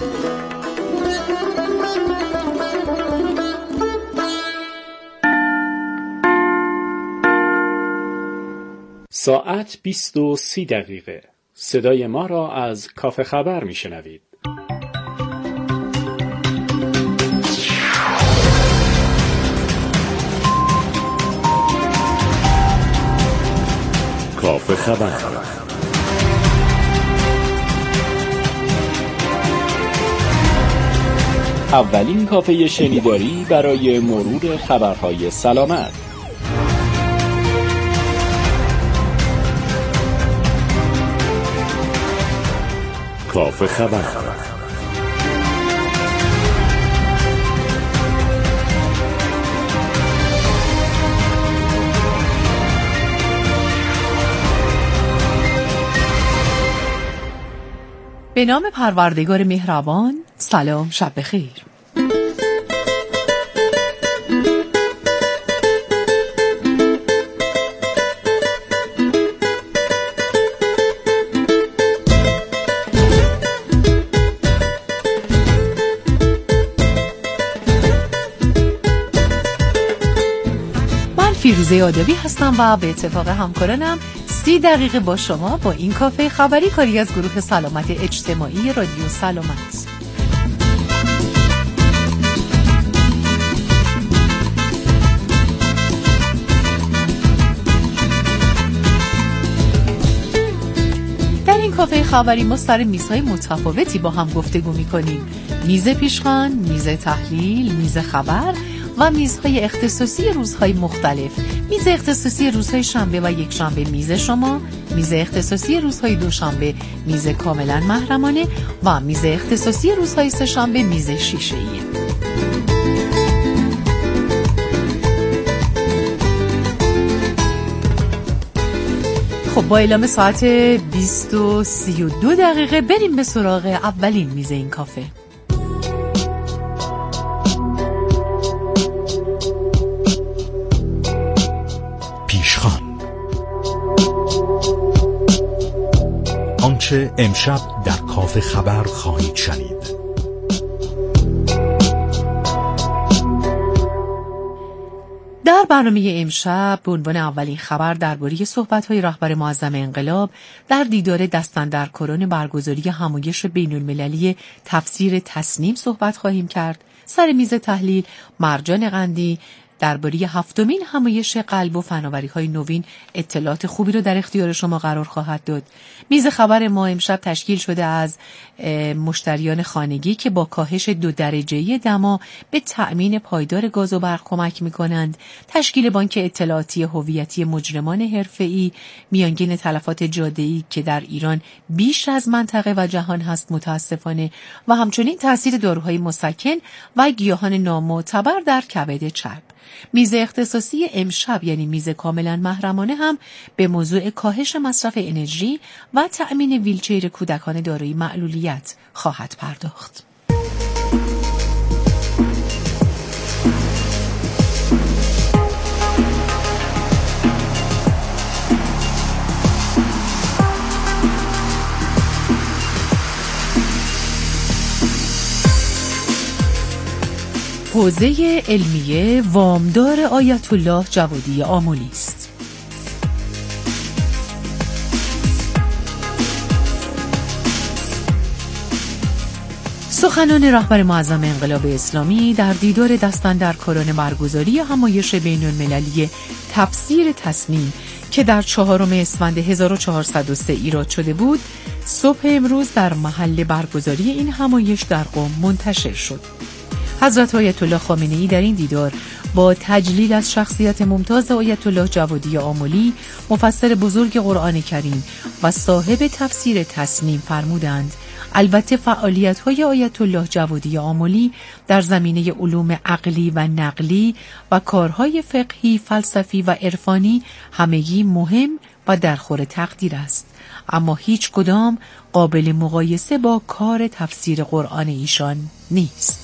ساعت 20:30. صدای ما را از کافه خبر میشنوید. کافه خبر. اولین کافه شنیداری برای مرور خبرهای سلامت. کافه خبر. به نام پروردگار مهربان. سلام، شب بخیر. فیروزه آدبی هستم و به اتفاق همکارانم 30 دقیقه با شما با این کافه خبری، کاری از گروه سلامت اجتماعی رادیو سلامت. در این کافه خبری ما سر میزهای متفاوتی با هم گفتگو می‌کنیم: میز پیشخوان، میز تحلیل، میز خبر و میزهای اختصاصی روزهای مختلف. میز اختصاصی روزهای شنبه و یک شنبه میز شما، میز اختصاصی روزهای دوشنبه میز کاملا محرمانه و میز اختصاصی روزهای سه شنبه میز شیشه‌ای. خب با اعلام ساعت 20:32 بریم به سراغ اولین میز این کافه. آنچه امشب در کافه خبر خواهید شنید. در برنامه امشب به عنوان اولین خبر درباره صحبت‌های رهبر معظم انقلاب در دیدار دستاندرکاران برگزاری همایش بین‌المللی تفسیر تصنیم صحبت خواهیم کرد. سر میز تحلیل مرجان قندی درباره 7مین همایش قلب و فناوری‌های نوین اطلاعات خوبی رو در اختیار شما قرار خواهد داد. میز خبر ما امشب تشکیل شده از مشتریان خانگی که با کاهش 2 درجه‌ای دما به تأمین پایدار گاز و برق کمک می‌کنند. تشکیل بانک اطلاعاتی هویتی مجرمان حرفه‌ای، میانگین تلفات جاده‌ای که در ایران بیش از منطقه و جهان هست متاسفانه، و همچنین تاثیر داروهای مسکن و گیاهان نامعتبر در کبد چرب. میز اختصاصی امشب یعنی میز کاملا محرمانه هم به موضوع کاهش مصرف انرژی و تأمین ویلچیر کودکان دارای معلولیت خواهد پرداخت. حوزه علمیه وامدار آیت الله جوادی آملی است. سخنان رهبر معظم انقلاب اسلامی در دیدار دستاندرکاران برگزاری همایش بین‌المللی تفسیر تصنیم که در 4 اسفند 1403 ایراد شده بود، صبح امروز در محل برگزاری این همایش در قم منتشر شد. حضرت آیت الله خامنه‌ای در این دیدار با تجلیل از شخصیت ممتاز آیت الله جوادی آملی، مفسر بزرگ قرآن کریم و صاحب تفسیر تصنیم فرمودند البته فعالیت‌های آیت الله جوادی آملی در زمینه علوم عقلی و نقلی و کارهای فقهی، فلسفی و عرفانی همگی مهم و در خور تقدیر است، اما هیچ کدام قابل مقایسه با کار تفسیر قرآن ایشان نیست.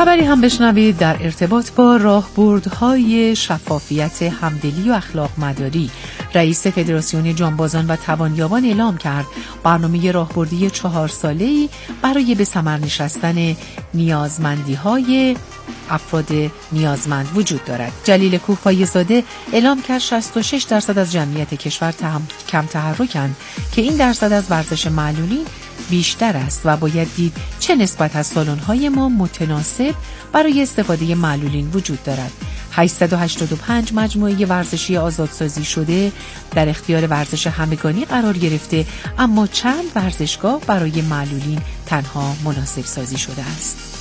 خبری هم بشنوید در ارتباط با راهبردهای شفافیت، همدلی و اخلاق مداری. رئیس فدراسیون جانبازان و توانیابان اعلام کرد برنامه راهبردی 4 ساله‌ای برای به ثمر نشستن نیازمندی‌های افراد نیازمند وجود دارد. جلیل کوهپایه‌زاده اعلام کرد 66% از جمعیت کشور کم تحرکند که این درصد از ورزش معلولین بیشتر است و باید دید چه نسبت از سالن‌های ما متناسب برای استفاده معلولین وجود دارد. 885 مجموعه ورزشی آزادسازی شده در اختیار ورزش همگانی قرار گرفته، اما چند ورزشگاه برای معلولین تنها مناسب سازی شده است.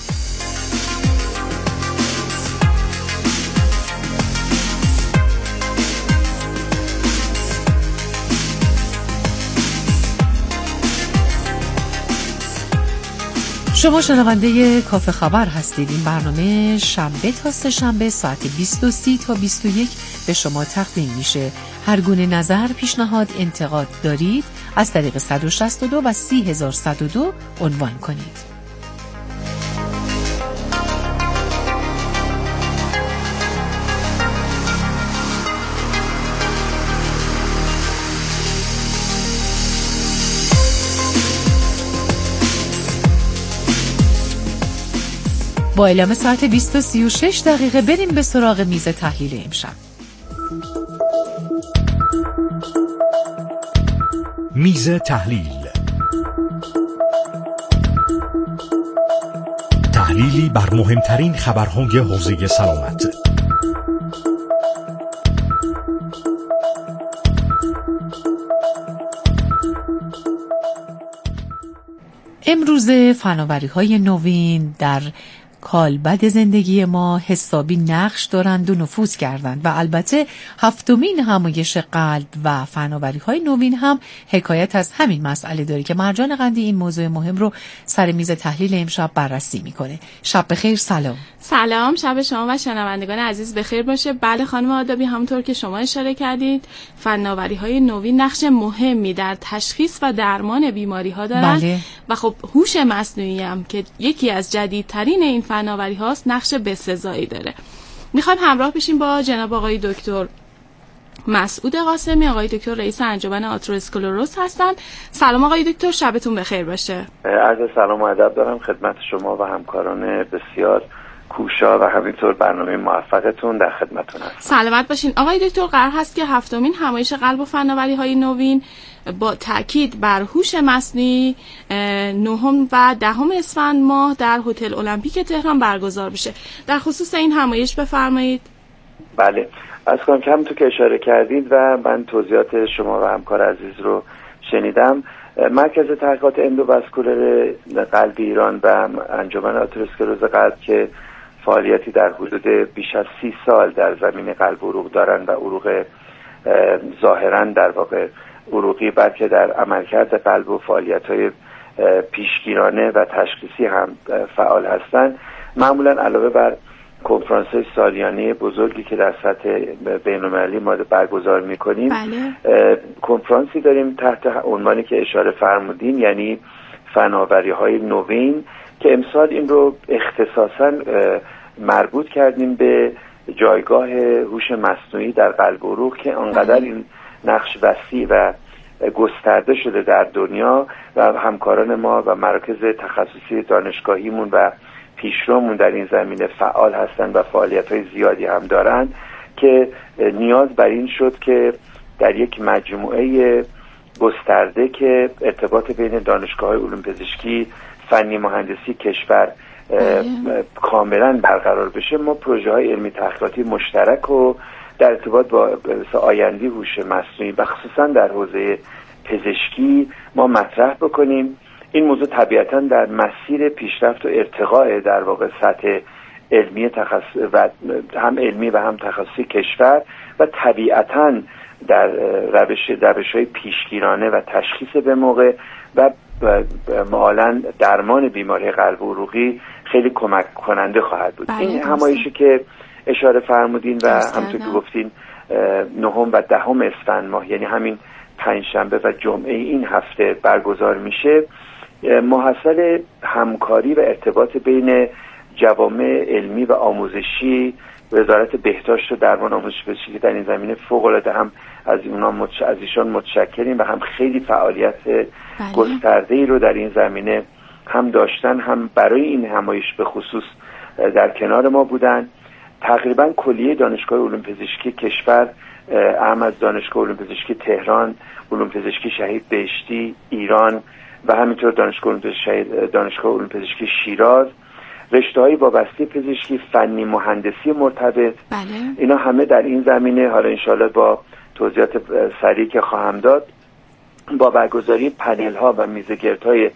شما شنونده کافه خبر هستید. این برنامه شنبه تا سه شنبه ساعت 20:30 تا 21 به شما تقدیم میشه. هر گونه نظر، پیشنهاد، انتقاد دارید از طریق 162 و 30102 عنوان کنید. با اعلام ساعت 20:36 بریم به سراغ میز تحلیل امشب. میز تحلیل، تحلیلی بر مهمترین خبرهای حوزه سلامت. امروزه فناوری‌های نوین در کالبد زندگی ما حسابی نقش دارند و نفوذ کردند و البته 7مین همایش قلب و فناوری‌های نوین هم حکایت از همین مسئله داره که مرجان قندی این موضوع مهم رو سر میز تحلیل امشب بررسی میکنه. شب بخیر. سلام، شب شما و شنوندگان عزیز بخیر باشه. بله خانم آدابی، همونطور که شما اشاره کردید فناوری‌های نوین نقش مهمی در تشخیص و درمان بیماری‌ها دارند. بله. و خب هوش مصنوعی هم که یکی از جدیدترین این فناوری هاست نقش بسزایی داره. میخوایم همراه بشیم با جناب آقای دکتر مسعود قاسمی، آقای دکتر رئیس انجمن آتروسکلروز هستند. سلام آقای دکتر، شبتون بخیر باشه. عرض سلام و ادب دارم خدمت شما و همکاران بسیار کوشا و همینطور برنامه موفقتون در خدمتتون هستم. سلامت باشین. آقای دکتر، قرار هست که 7مین همایش قلب و فناوری‌های نوین با تاکید بر هوش مصنوعی 9 و 10 اسفند ماه در هتل المپیک تهران برگزار بشه. در خصوص این همایش بفرمایید. بله، از کنم که همونطور که اشاره کردید و من توضیحات شما و همکار عزیز رو شنیدم، مرکز تحقیقات اندوواسکولار قلب ایران و انجمن آتروسکلروز قلب که فعالیتی در حدود بیش از 30 سال در زمین قلب و عروق دارن و عروق ظاهرا در واقع عروقی، بلکه در عملکرد قلب و فعالیت‌های پیشگیرانه و تشخیصی هم فعال هستند، معمولا علاوه بر کنفرانس‌های سالیانه بزرگی که در سطح بین‌المللی ما برگزار می‌کنیم، بله. کنفرانسی داریم تحت عنوانی که اشاره فرمودین، یعنی فناوری‌های نوین، که امسال این رو اختصاصاً مربوط کردیم به جایگاه هوش مصنوعی در قلب و عروق که آنقدر این نقش وسیع و گسترده شده در دنیا و همکاران ما و مراکز تخصصی دانشگاهیمون و پیشرومون در این زمینه فعال هستند و فعالیت‌های زیادی هم دارند که نیاز بر این شد که در یک مجموعه گسترده که ارتباط بین دانشگاه‌های علوم پزشکی، فنی مهندسی کشور کاملا برقرار بشه، ما پروژه‌های علمی تحقیقاتی مشترک و در ارتباط با آینده هوش مصنوعی و خصوصا در حوزه پزشکی ما مطرح بکنیم. این موضوع طبیعتاً در مسیر پیشرفت و ارتقاء در واقع سطح علمی و هم علمی و هم تخصصی کشور و طبیعتاً در روش‌های پیشگیرانه و تشخیص به موقع و معالاً درمان بیماری قلب و عروقی خیلی کمک کننده خواهد بود. این همایشی که اشاره فرمودین و همونطور که گفتین 9 و 10 اسفند ماه، یعنی همین پنجشنبه و جمعه این هفته برگزار میشه، محصل همکاری و ارتباط بین جوامع علمی و آموزشی، وزارت بهداشت و درمان آموزش پزشکی در این زمینه فوق‌العاده هم از ایشان متشکریم و هم خیلی فعالیت گسترده‌ای رو در این زمینه هم داشتن، هم برای این همایش به خصوص در کنار ما بودن. تقریبا کلیه دانشگاه علوم پزشکی کشور، اهم از دانشگاه علوم پزشکی تهران، علوم پزشکی شهید بهشتی ایران و همینطور دانشگاه علوم پزشکی شیراز، رشته‌های وابسته پزشکی، فنی، مهندسی مرتبط، اینا همه در این زمینه، حالا انشالله با توضیحات سریع که خواهم داد، با برگزاری پنل ها و میزگردهای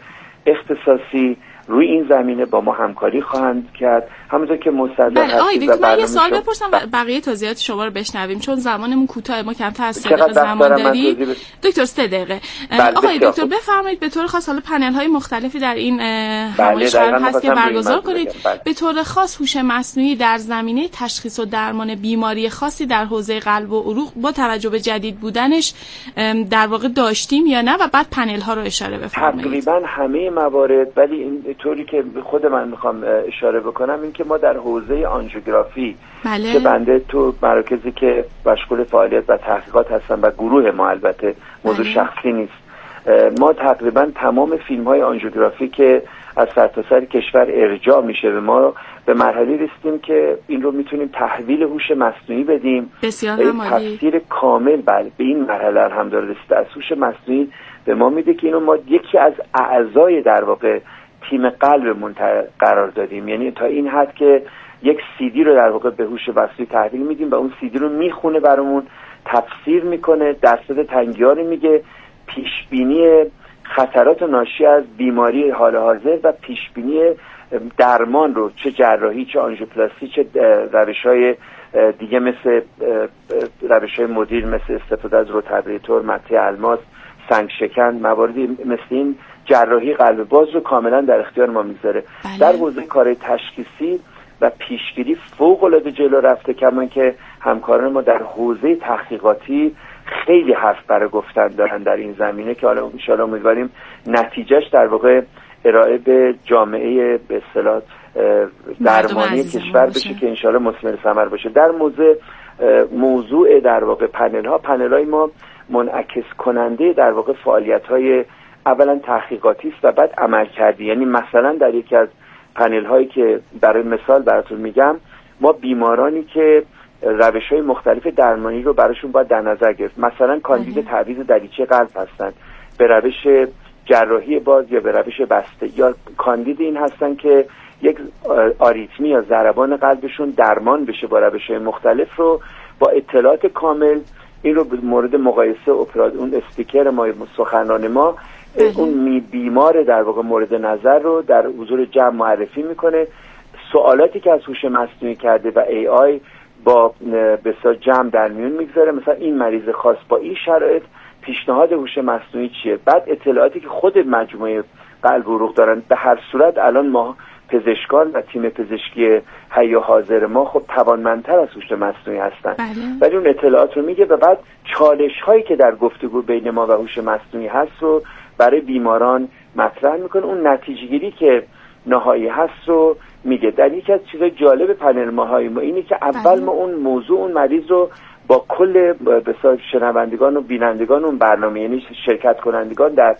اختصاصی روی این زمینه با ما همکاری خواهند کرد. همونطور که مستحضر هستید. دکتر من یه سوال بپرسم و بقیه توضیحات شما رو بشنویم چون زمانمون کوتاه، ما کمتر از 3 دقیقه زمان داریم. دکتر 3 دقیقه. آقای دکتر بفرمایید به طور خاص، حالا پنل های مختلفی در این همایش قرار هست که برگزار کنید. به طور خاص هوش مصنوعی در زمینه تشخیص و درمان بیماری خاصی در حوزه قلب و عروق با توجه به جدید بودنش در واقع داشتیم یا نه، و بعد پنل ها رو اشاره بفرمایید. تقریبا همه موارد، ولی این طوری که خود من میخوام اشاره بکنم این که ما در حوزه آنژیوگرافی که بنده تو مراکزی که مشغول فعالیت و تحقیقات هستم و گروه ما، البته موضوع شخصی نیست، ما تقریبا تمام فیلم های آنژیوگرافی که از سرتاسر کشور ارجاع میشه به ما به مرحله رسیدیم که این رو میتونیم تحویل هوش مصنوعی بدیم. بسیار عالی. تفسیر کامل به این مرحله الحمدلله رسیده از هوش مصنوعی به ما میده که اینو ما یکی از اعضای در واقع تیم قلبمون قرار دادیم. یعنی تا این حد که یک CD رو در واقع به هوش مصنوعی تحویل میدیم و اون CD رو میخونه برامون، تفسیر میکنه، درصد تنگی‌ها رو میگه، پیشبینی خطرات ناشی از بیماری حال حاضر و پیشبینی درمان رو، چه جراحی، چه آنژیوپلاستی، چه روش‌های دیگه مثل روش‌های مدیر، مثل استفاده از روتابلیتور، مته الماس، سنگ شکن، مواردی مثل این جراحی قلب باز رو کاملا در اختیار ما میذاره. در حوزه کار تشخیصی و پیشگیری فوق‌العاده جلو رفته، کما که همکاران ما در حوزه تحقیقاتی خیلی حرف برای گفتن دارن در این زمینه که حالا ان شاءالله امیدواریم نتیجهش در واقع ارائه به جامعه به اصطلاح درمانی کشور بشه که ان شاءالله مثمر ثمر باشه. در موضوع در واقع پنل‌های ما منعکس کننده در واقع فعالیت‌های اولا تحقیقاتی است و بعد عملکردی. یعنی مثلا در یکی از پنل هایی که برای مثال براتون میگم، ما بیمارانی که روش‌های مختلف درمانی رو براشون باید در نظر گرفت، مثلا کاندید تعویض دریچه قلب هستن به روش جراحی باز یا به روش بسته، یا کاندید این هستن که یک آریتمی یا ضربان قلبشون درمان بشه با روش‌های مختلف، رو با اطلاعات کامل این رو به مورد مقایسه اون استیکر ما، سخنران ما، اون بیمار در واقع مورد نظر رو در حضور جمع معرفی میکنه. سوالاتی که از هوش مصنوعی کرده و AI با بسیار جمع در میون میگذاره، مثلا این مریض خاص با این شرایط پیشنهاد هوش مصنوعی چیه، بعد اطلاعاتی که خود مجموعه قلب و عروق دارن. به هر صورت الان ما پزشکان و تیم پزشکی حی و حاضر ما خب توانمندتر از هوش مصنوعی هستن، ولی اون اطلاعات رو میگه و بعد چالش هایی که در گفتگو بین ما و هوش مصنوعی هست رو برای بیماران مطرح میکنه. اون نتیجه گیری که نهایی هست رو میگه. در یکی از چیزای جالب پنل ماهای ما اینه که اول ما اون موضوع، اون مریض رو با کل بسیار شنوندگان و بینندگان اون برنامه، یعنی شرکت کنندگان در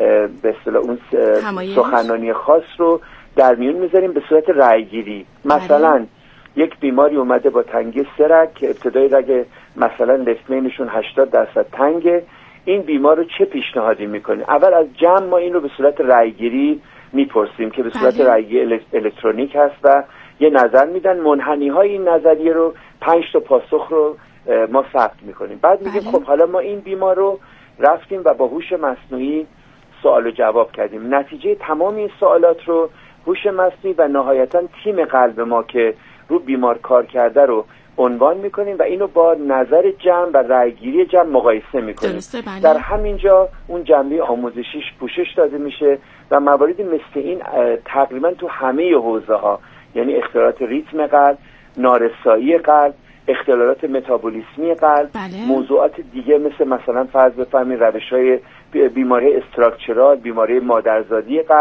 به اصطلاح اون سخنرانی خاص رو در میون میذاریم به صورت رأیگیری. مثلا یک بیماری اومده با تنگی سه رگ که ابتدای رگ مثلا لفت 80% تنگه، این بیمار رو چه پیشنهادی میکنه؟ اول از جمع ما این رو به صورت رأیگیری میپرسیم که به صورت رأیگیری الکترونیک هست و یه نظر میدن. منحنی های این نظریه رو 5 تا پاسخ رو ما ثبت میکنیم. بعد میگیم خب حالا ما این بیمار رو رفتیم و با هوش مصنوعی سوال و جواب کردیم. نتیجه تمام این سوالات رو هوش مصنوعی و نهایتا تیم قلب ما که رو بیمار کار کرده رو عنوان میکنیم و اینو با نظر جمع و رأیگیری جمع مقایسه میکنیم. در همینجا اون جنبه آموزشیش پوشش داده میشه و مواردی مثل این تقریبا تو همه حوزه ها، یعنی اختلالات ریتم قلب، نارسایی قلب، اختلالات متابولیسمی قلب، موضوعات دیگه مثلا فرض بفرمایید روش‌های بیماری استراکچرال، بیماری مادرزادی قلب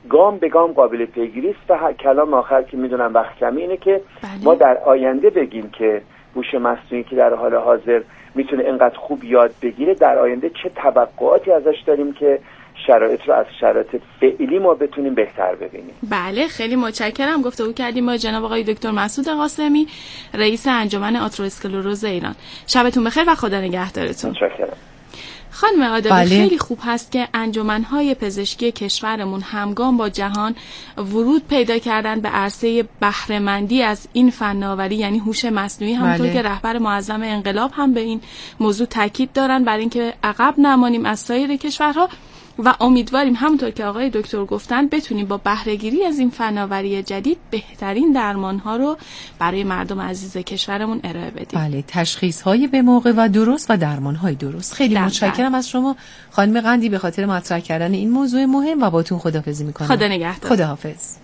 گام به گام قابل پیگیری است. و کلام آخر که میدونم وقت کمی اینه که ما در آینده بگیم که هوش مصنوعی که در حال حاضر میتونه اینقدر خوب یاد بگیره، در آینده چه توقعاتی ازش داریم که شرایط رو از شرایط فعلی ما بتونیم بهتر ببینیم. بله، خیلی متشکرم. گفتگو کردیم با جناب آقای دکتر مسعود قاسمی، رئیس انجمن آترواسکلروز ایران. شبتون بخیر و خدا نگهدارتون. متشکرم. خانم عادلی، خیلی خوب هست که انجمن‌های پزشکی کشورمون همگام با جهان ورود پیدا کردن به عرصه بهره‌مندی از این فناوری، یعنی هوش مصنوعی. همونطور که رهبر معظم انقلاب هم به این موضوع تاکید دارن، برای اینکه عقب نمانیم از سایر کشورها، و امیدواریم همونطور که آقای دکتر گفتن بتونیم با بهره‌گیری از این فناوری جدید بهترین درمان‌ها رو برای مردم عزیز کشورمون ارائه بدیم. بله، تشخیص‌های به موقع و درست و درمان‌های درست. خیلی متشکرم از شما خانم قندی به خاطر مطرح کردن این موضوع مهم و باتون خداحافظی می‌کنم. خدا نگهدار. خداحافظ.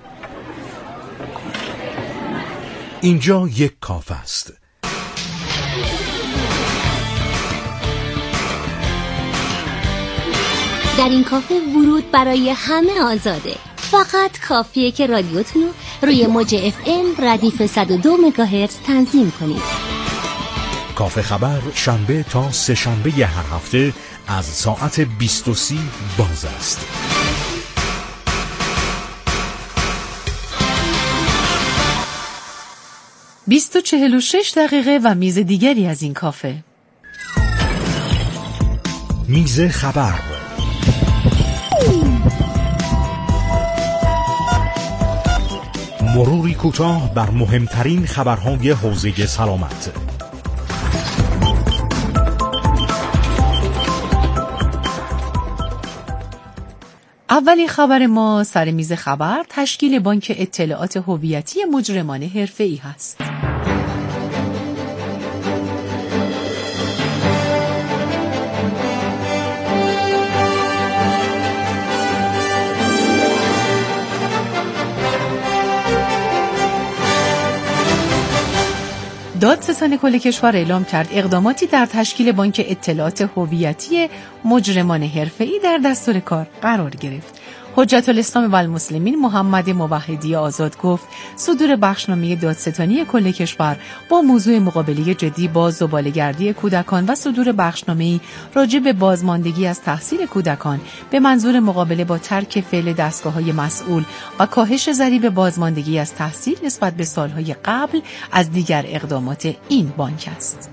اینجا یک کافه است. در این کافه ورود برای همه آزاده. فقط کافیه که رادیوتون رو روی موج FM ردیف 102 مگاهرتز تنظیم کنید. کافه خبر شنبه تا سه شنبه هر هفته از ساعت 20:30 باز است. 20:46 و میز دیگری از این کافه. میز خبر. مروری کوتاه بر مهمترین خبرهای حوزه سلامت. اولین خبر ما سر میز خبر تشکیل بانک اطلاعات هویتی مجرمان حرفه‌ای هست. دادستان کل کشور اعلام کرد اقداماتی در تشکیل بانک اطلاعات هویتی مجرمان حرفه‌ای در دستور کار قرار گرفت. حجت الاسلام و المسلمین محمد موحدی آزاد گفت صدور بخشنامه دادستانی کل کشور با موضوع مقابله جدی با زباله‌گردی کودکان و صدور بخشنامه‌ای راجع به بازماندگی از تحصیل کودکان به منظور مقابله با ترک فعل دستگاه‌های مسئول و کاهش ضریب بازماندگی از تحصیل نسبت به سالهای قبل از دیگر اقدامات این بانک است.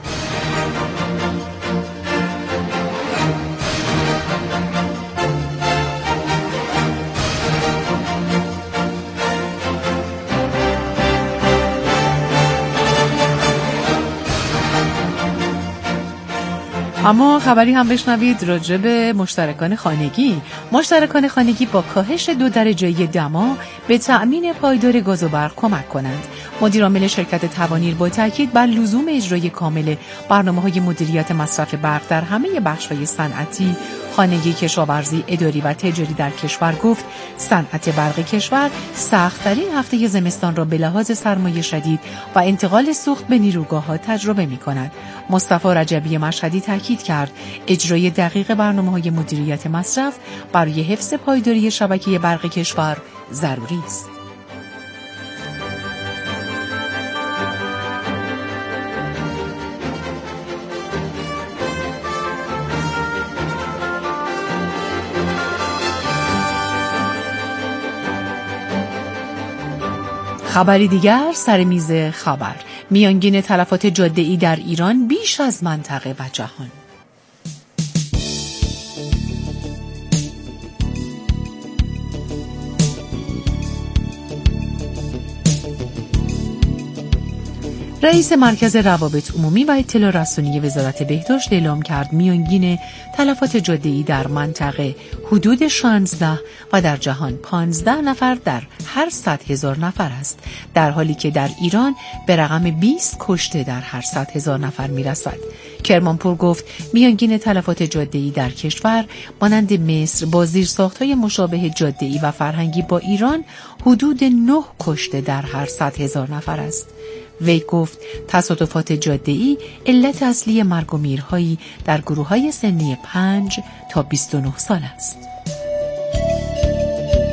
اما خبری هم بشنوید راجع به مشترکان خانگی. مشترکان خانگی با کاهش 2 درجه دما به تأمین پایدار گاز و برق کمک کنند. مدیر عامل شرکت توانیر با تاکید بر لزوم اجرای کامل برنامه‌های مدیریت مصرف برق در همه بخش‌های صنعتی، خانگی، کشاورزی، اداری و تجاری در کشور گفت صنعت برق کشور سخت‌ترین هفته زمستان را به لحاظ سرمایه شدید و انتقال سوخت به نیروگاه‌ها تجربه می‌کند. مصطفی رجبی مشهدی تاکید کرد اجرای دقیق برنامه‌های مدیریت مصرف برای حفظ پایداری شبکه برق کشور ضروری است. خبری دیگر سر میز خبر. میانگین تلفات جاده‌ای در ایران بیش از منطقه و جهان. رئیس مرکز روابط عمومی و اطلاع رسانی وزارت بهداشت اعلام کرد میانگین تلفات جاده‌ای در منطقه حدود 16 و در جهان 15 نفر در هر 100,000 نفر است، در حالی که در ایران به رقم 20 کشته در هر 100,000 نفر میرسد. کرمانپور گفت میانگین تلفات جاده‌ای در کشور مانند مصر با زیرساخت‌های مشابه جاده‌ای و فرهنگی با ایران حدود 9 کشته در هر 100,000 نفر است. وی گفت تصادفات جاده‌ای علت اصلی مرگ و میرهایی در گروه‌های سنی 5 تا 29 سال است.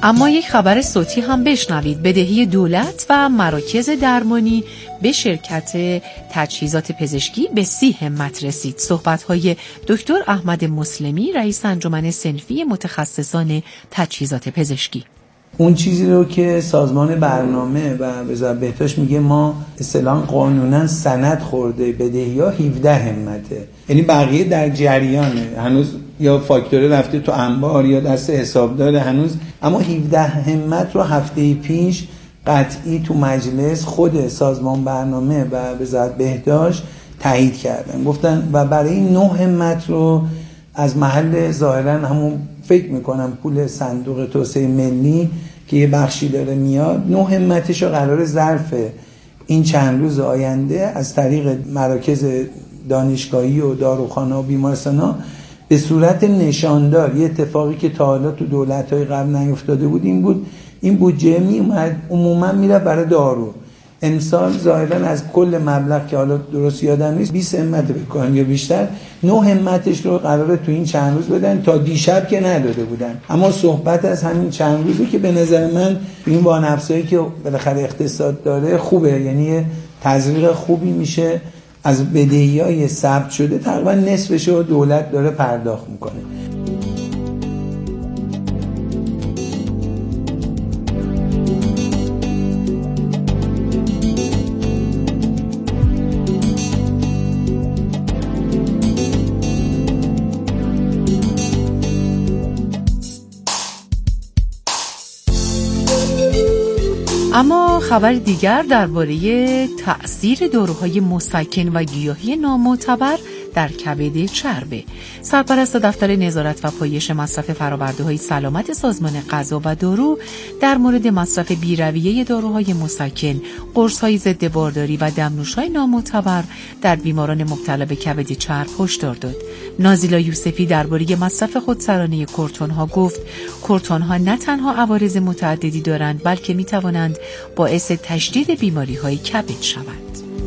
اما یک خبر صوتی هم بشنوید. بدهی دولت و مراکز درمانی به شرکت تجهیزات پزشکی به 30 همت رسید. صحبت‌های دکتر احمد مسلمی، رئیس انجمن صنفی متخصصان تجهیزات پزشکی. اون چیزی رو که سازمان برنامه و وزارت بهداشت میگه ما اصطلاحاً قانونا سند خورده بدهی‌ها 17 همته، یعنی بقیه در جریانه، هنوز یا فاکتوره رفته تو انبار یا دست حسابدار هنوز، اما 17 همت رو هفته پیش قطعی تو مجلس خود سازمان برنامه و وزارت بهداشت تایید کردن، گفتن و برای 9 همت رو از محل ظاهرا همون فکر میکنم پول صندوق توسعه ملی که یه بخشی داره میاد، 9 همتش رو قرار ظرف این چند روز آینده از طریق مراکز دانشگاهی و داروخانه و بیمارستان‌ها به صورت نشاندار، یه اتفاقی که تا حالا تو دولت‌های قبل نیفتاده بود این بود، این بودجه میومد عموما میره برای دارو. امسال ظاهرا از کل مبلغ که حالا درست یادم نیست 20 همت بکنم یا بیشتر، 9 همتش رو قراره تو این چند روز بدن، تا دیشب که نداده بودن. اما صحبت از همین چند روزه که به نظر من این وانفسایی که بالاخره اقتصاد داره خوبه، یعنی تزریق خوبی میشه از بدهی‌های ثبت شده، تقریبا نصفش رو دولت داره پرداخت میکنه. اما خبر دیگر درباره تأثیر داروهای مسکن و گیاهی نامعتبر در کبد چربه. سرپرست دفتر نظارت و پایش مصرف فرآورده‌های سلامت سازمان غذا و دارو در مورد مصرف بی‌رویه داروهای مسکن، قرص‌های ضد بارداری و دمنوش‌های نامعتبر در بیماران مبتلا به کبد چرب هشدار داد. نازیلا یوسفی درباره مصرف خودسرانه کورتون‌ها گفت: کورتون‌ها نه تنها عوارض متعددی دارند بلکه می‌توانند باعث تشدید بیماری‌های کبد شوند.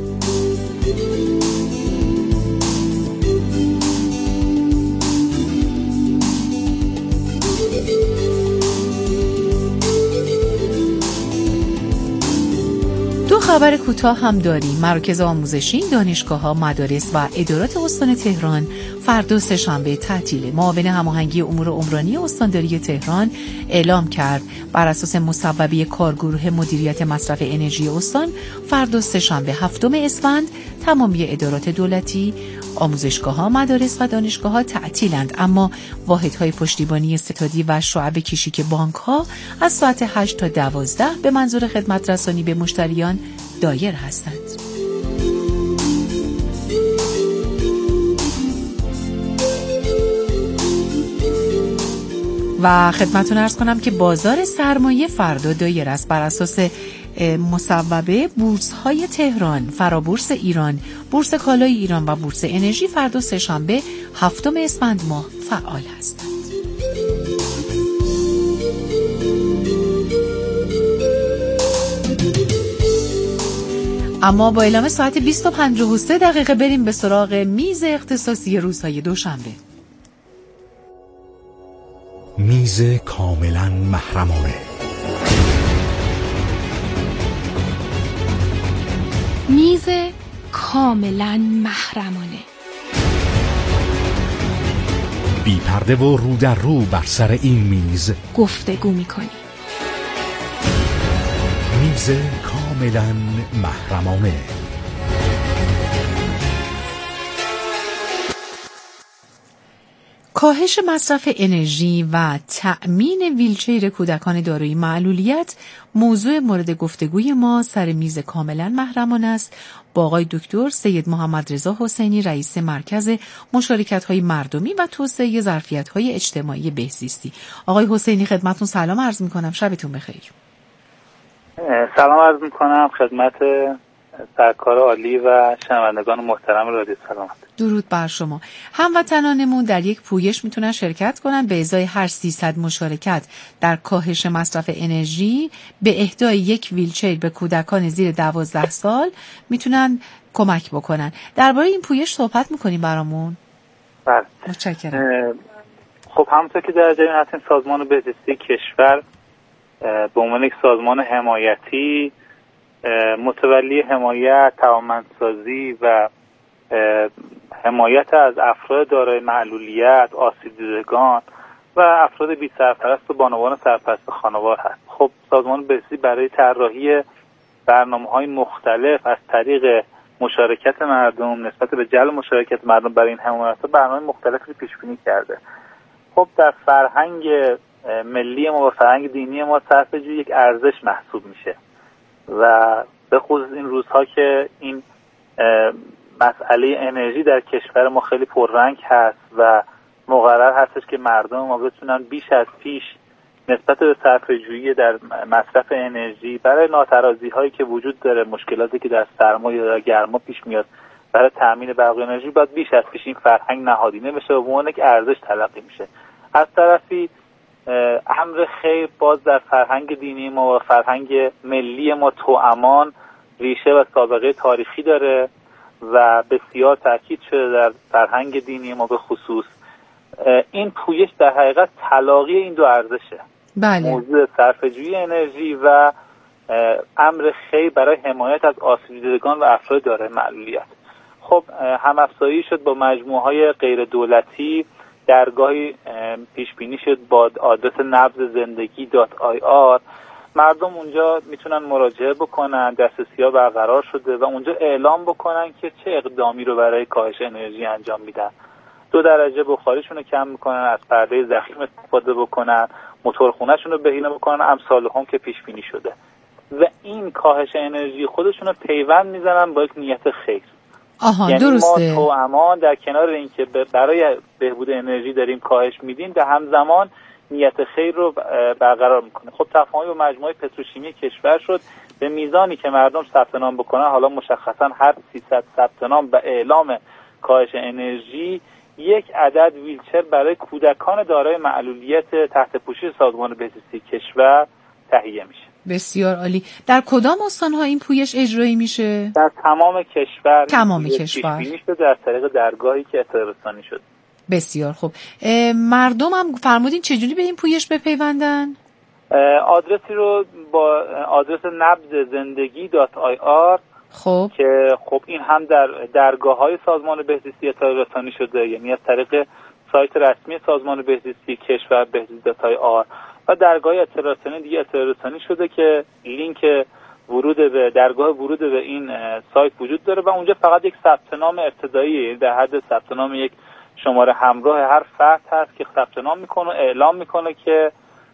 دو خبر کوتاه هم داریم. مراکز آموزشی، دانشگاه‌ها، مدارس و ادارات استان تهران فردا سه‌شنبه تعطیله. معاون هماهنگی امور عمرانی استانداری تهران اعلام کرد بر اساس مصوبه کارگروه مدیریت مصرف انرژی استان فردا سه‌شنبه 7 اسفند تمامی ادارات دولتی، آموزشگاه‌ها، مدارس و دانشگاه‌ها تعطیلند، اما واحدهای پشتیبانی ستادی و شعب کشیک بانک‌ها از ساعت 8 تا 12 به منظور خدمت رسانی به مشتریان دایر هستند. و خدمتتون عرض کنم که بازار سرمایه فردا دایر است. بر اساس مصوبه بورس‌های تهران، فرابورس ایران، بورس کالای ایران و بورس انرژی فردا سه‌شنبه 7 اسفند ماه فعال هستند. اما با اعلام ساعت 20:53 بریم به سراغ میز اختصاصی روزهای دوشنبه. میز کاملا محرمانه. میز کاملا محرمانه. بی پرده و رو در رو بر سر این میز گفتگو می‌کنیم. میز کاملا محرمانه. کاهش مصرف انرژی و تأمین ویلچیر کودکان دارای معلولیت موضوع مورد گفتگوی ما سر میز کاملا محرمانه است با آقای دکتر سید محمد رضا حسینی، رئیس مرکز مشارکت‌های مردمی و توسعه ظرفیت‌های اجتماعی بهزیستی. آقای حسینی خدمتتون سلام عرض می‌کنم، شبتون بخیر. سلام عرض می‌کنم خدمت سرکار عالی و شنوندگان محترم رادیو سلامت. درود بر شما. هموطنانمون در یک پویش میتونن شرکت کنن، به ازای هر 300 مشارکت در کاهش مصرف انرژی به اهدای یک ویلچیر به کودکان زیر 12 سال میتونن کمک بکنن. درباره این پویش صحبت میکنیم برامون؟ بله. متشکرم. خب همونطور که در جریان هستیم سازمان بهزیستی کشور به عنوان یک سازمان حمایتی متولی حمایت، توانمندسازی و حمایت از افراد دارای معلولیت، آسیب دیدگان و افراد بی سرپرست و بانوان سرپرست خانوار هست. خب سازمان بهزیستی برای طراحی برنامه‌های مختلف از طریق مشارکت مردم نسبت به جلب مشارکت مردم برای این حمایت برنامه مختلفی پیش بینی کرده. خب در فرهنگ ملی ما و فرهنگ دینی ما صرفه‌جویی یک ارزش محسوب میشه و به خصوص این روزها که این مسئله انرژی در کشور ما خیلی پررنگ هست و مقرر هستش که مردم ما بتونن بیش از پیش نسبت به صرفه‌جویی در مصرف انرژی برای ناترازی هایی که وجود داره، مشکلاتی که در سرما یا گرما پیش میاد برای تامین برق و انرژی، باید بیش از پیش این فرهنگ نهادینه بشه و به عنوان یک ارزش تلقی میشه. از طرفی امر خیر باز در فرهنگ دینی ما و فرهنگ ملی ما توامان ریشه و سابقه تاریخی داره و بسیار تاکید شده در فرهنگ دینی ما به خصوص. این پویش در حقیقت تلاقی این دو ارزشه. بله. موضوع صرفه‌جویی انرژی و امر خیر برای حمایت از آسیب دیدگان و افراد دارای معلولیت. خب هم‌افزایی شد با مجموعه‌های غیر دولتی، درگاهی پیش بینی شد با آدرس nabzezendegi.ir. مردم اونجا میتونن مراجعه بکنن، دسترسی‌ها برقرار شده و اونجا اعلام بکنن که چه اقدامی رو برای کاهش انرژی انجام میدن. 2 درجه بخاریشون رو کم میکنن، از پرده ضخیم استفاده بکنن، موتورخونه‌شون رو بهینه بکنن، امثال هم که پیش بینی شده و این کاهش انرژی خودشون رو پیوند میزنن با یک نیت خیر. یعنی درسته. ما توامان در کنار اینکه برای بهبود انرژی داریم کاهش میدیم، به همزمان نیت خیر رو برقرار میکنه. خب تفاهمی با مجموعه پتروشیمی کشور شد به میزانی که مردم ثبت نام بکنن. حالا مشخصا هر 300 ثبت نام به اعلام کاهش انرژی 1 عدد ویلچر برای کودکان دارای معلولیت تحت پوشش سازمان بهزیستی کشور تهیه میشه. بسیار عالی. در کدام استان‌ها این پویش اجرایی میشه؟ در تمام کشور. تمام کشور. پیش بینی شده از طریق درگاهی که اطلاع رسانی شد. بسیار خوب. مردم هم فرمودین چجوری به این پویش بپیوندن؟ آدرسی رو با آدرس nabzezendegi.ir خب که خب این هم در درگاه‌های سازمان بهزیستی اطلاع رسانی شده، یعنی از طریق سایت رسمی سازمان بهزیستی کشور بهزیستی.ir و درگاه اطلاع رسانی دیگه اطلاع رسانی شده که لینک ورود به درگاه ورود به این سایت وجود داره و اونجا فقط یک ثبت نام ابتدایی در حد ثبت نام یک شماره همراه هر فرد هست که ثبت نام میکنه و اعلام میکنه که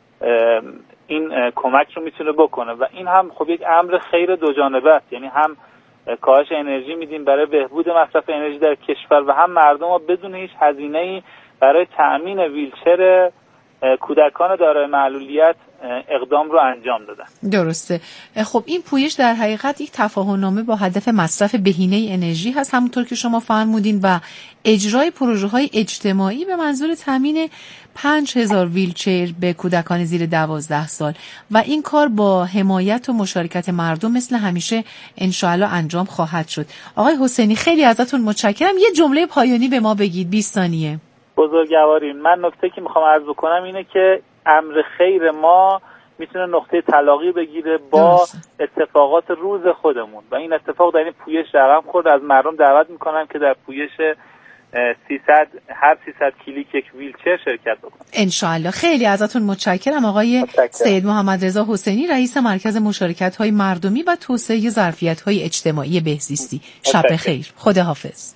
این کمک رو میتونه بکنه و این هم خب یک امر خیر دو جانبه است. یعنی هم کاهش انرژی میدیم برای بهبود مصرف انرژی در کشور و هم مردم ها بدون هیچ هزینه‌ای برای تأمین ویلچر کودکان دارای معلولیت اقدام رو انجام دادن. درسته. خب این پویش در حقیقت یک تفاهم‌نامه با هدف مصرف بهینه انرژی هست، همونطور که شما فرمودین، و اجرای پروژه‌های اجتماعی به منظور تامین 5000 ویلچر به کودکان زیر 12 سال و این کار با حمایت و مشارکت مردم مثل همیشه انشاءالله انجام خواهد شد. آقای حسینی خیلی ازتون متشکرم. یه جمله پایانی به ما بگید، 20 ثانیه. بزرگوارین، من نکته که میخوام عرض بکنم اینه که امر خیر ما میتونه نقطه تلاقی بگیره با اتفاقات روز خودمون و این اتفاق در این پویش رقم خورد. از مردم دعوت میکنم که در پویش 300 هر 300 کلیک یک ویلچر شرکت بکنن. انشاءالله. خیلی ازتون متشکرم آقای سید محمد رضا حسینی، رئیس مرکز مشارکت‌های مردمی و توسعه ظرفیت‌های اجتماعی بهزیستی. شب بخیر. خداحافظ.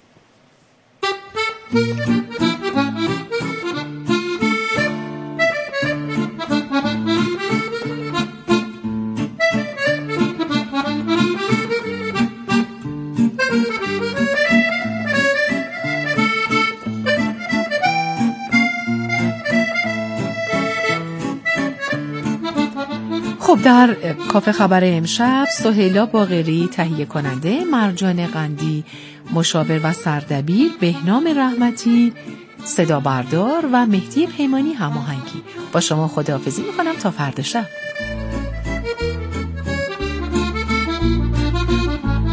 خب در کافه خبر امشب سهیلا باقری تهیه کننده، مرجان قندی مشاور و سردبیر، بهنام رحمتی صدا بردار و مهدی پیمانی هماهنگی. با شما خداحافظی میکنم تا فردا شب.